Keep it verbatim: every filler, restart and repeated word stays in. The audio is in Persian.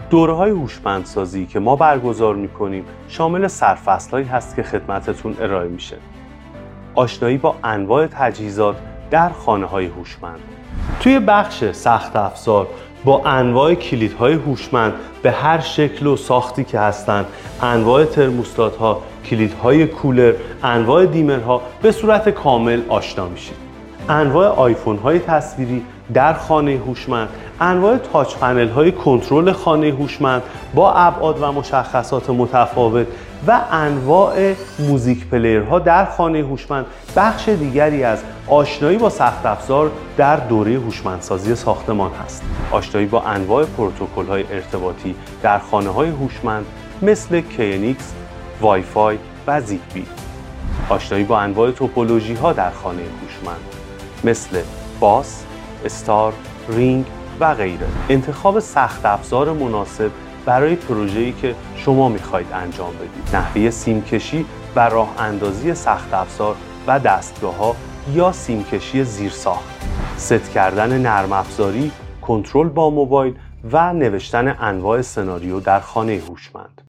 دوره‌های هوشمندسازی که ما برگزار می‌کنیم شامل سرفصل‌هایی هست که خدمتتون ارائه میشه. آشنایی با انواع تجهیزات در خانه‌های هوشمند. توی بخش سخت افزار با انواع کلیدهای هوشمند به هر شکل و ساختی که هستند، انواع ترموستات‌ها، کلیدهای کولر، انواع دیمرها به صورت کامل آشنا میشید. انواع آیفون‌های تصویری در خانه هوشمند، انواع تاچ پنل‌های کنترل خانه هوشمند با ابعاد و مشخصات متفاوت و انواع موزیک پلیرها در خانه هوشمند بخش دیگری از آشنایی با سخت افزار در دوره هوشمندسازی ساختمان هست. آشنایی با انواع پروتکل‌های ارتباطی در خانه‌های هوشمند مثل کی ان ایکس، وای فای و زیگبی. آشنایی با انواع توپولوژی‌ها در خانه هوشمند مثل باس، استار، رینگ و غیره. انتخاب سخت افزار مناسب برای پروژه‌ای که شما می‌خواید انجام بدید. نحوه سیم کشی و راه اندازی سخت افزار و دستگاه‌ها یا سیم کشی زیرساخت. ست کردن نرم افزاری، کنترل با موبایل و نوشتن انواع سناریو در خانه هوشمند.